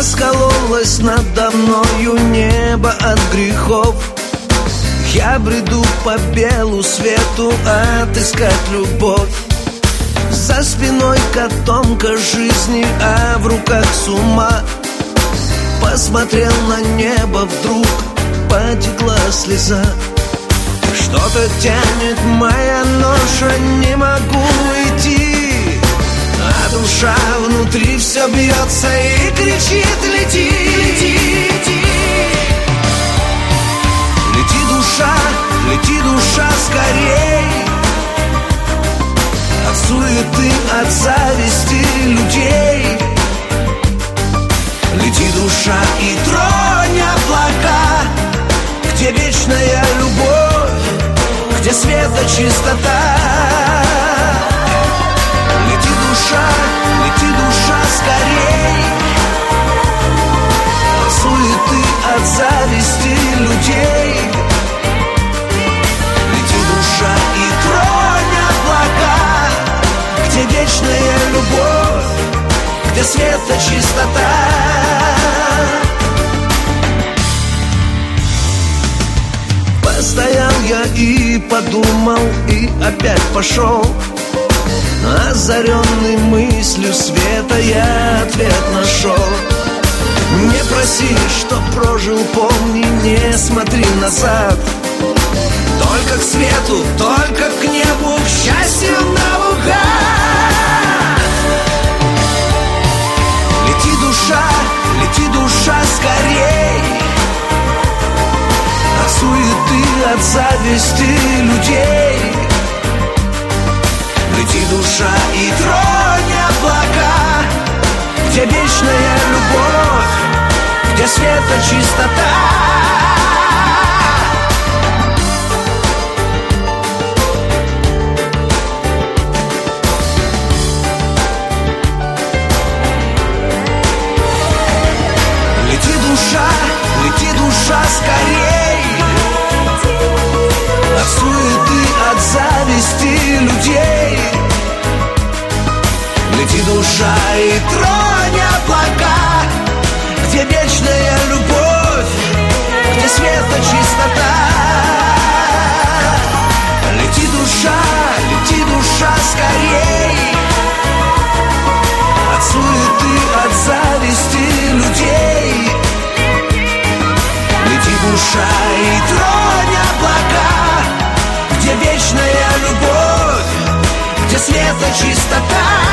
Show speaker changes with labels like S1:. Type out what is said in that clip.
S1: Раскололось надо мною небо от грехов. Я бреду по белу свету отыскать любовь. За спиной котомка жизни, а в руках сумма. Посмотрел на небо, вдруг потекла слеза. Что-то тянет моя ноша, не могу уйти, а душа внутри все бьется и кричит: лети, лети, лети. Лети, душа, скорей от суеты, от зависти людей. Лети, душа, и тронь облака, где вечная любовь, где света чистота. Лети, душа, скорей от суеты, от зависти людей. Лети, душа, и тронь облака, где вечная любовь, где света чистота. Постоял я и подумал, и опять пошел. Озаренный мыслью света я ответ нашел. Не проси, что прожил, помни, не смотри назад. Только к свету, только к небу, к счастью наугад. Лети, душа, скорей от суеты, от зависти людей. Лети, душа, и тронь облака, где вечная любовь, где света чистота. Лети, душа, скорей от суеты, от зависти людей. Лети, душа, и тронь облака, где вечная любовь, где света чистота. Лети, душа, скорей от суеты, от зависти людей. Лети, душа, и тронь облака, где вечная любовь, где света чистота.